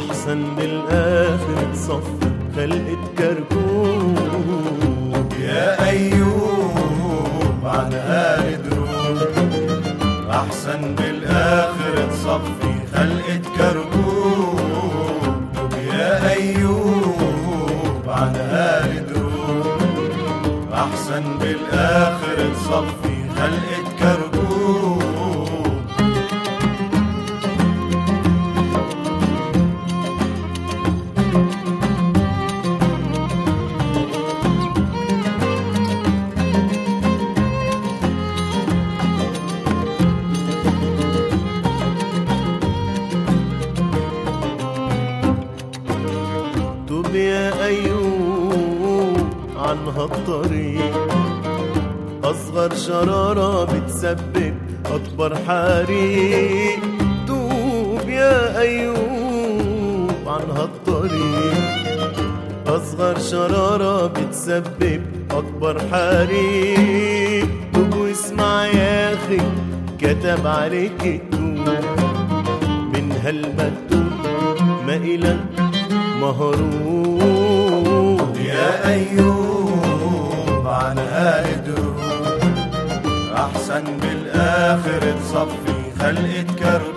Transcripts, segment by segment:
أحسن بالآخر تصفي خلقة كركوب. يا أيوب عن آل دروب، أحسن بالآخر تصفي خلقة كركوب. يا أيوب عن آل دروب، أحسن بالآخر تصفي خلقة كركوب. توب يا أيوب عن هالطريق، أصغر شرارة بتسبب أكبر حريق. توب يا أيوب عن هالطريق، أصغر شرارة بتسبب أكبر حريق. توب واسمع يا أخي كتب عليك التوب، من هالمكتوب ما إلك مهروب. يا أيوب عن آل دروب، أحسن بالآخر تصفي خلقة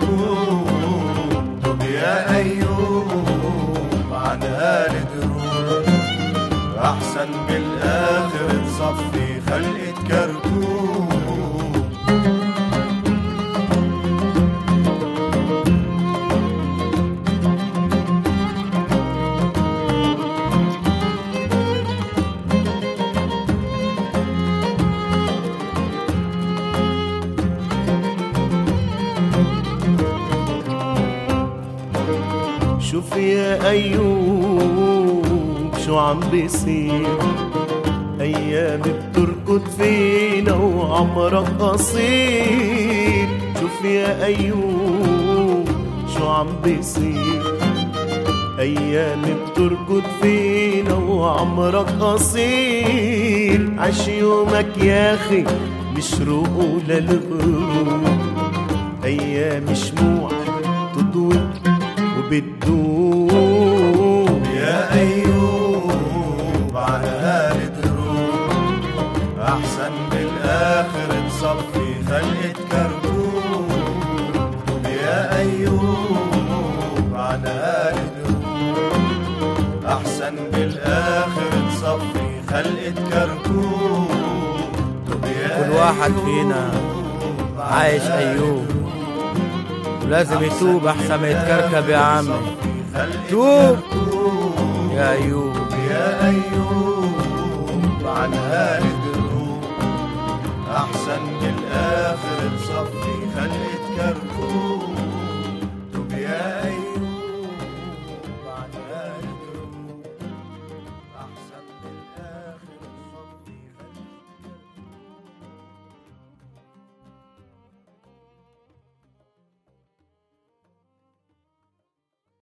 كركوب. يا أيوب عن آل دروب، أحسن بالآخر تصفي خلقة كركوب. شوف يا أيوب شو عم بيصير، أيام بتركض فينا وعمرك قصير. شوف يا أيوب شو عم بيصير، أيام بتركض فينا وعمرك قصير. عش يومك يا أخي بشروق للغروب، أيام شموع تضوي وبتدوب. يا أيوب عن آل دروب، أحسن بالآخر تصفي خلقة كركوب. يا أيوب عن آل دروب، أحسن بالآخر تصفي خلقة كركوب. كل واحد فينا عايش أيوب، ولازم يتوب أحسن ما يتكركب يا عمي. توب يا أيوب. يا أيوب عن آل دروب، أحسن بالآخر تصفي خلقة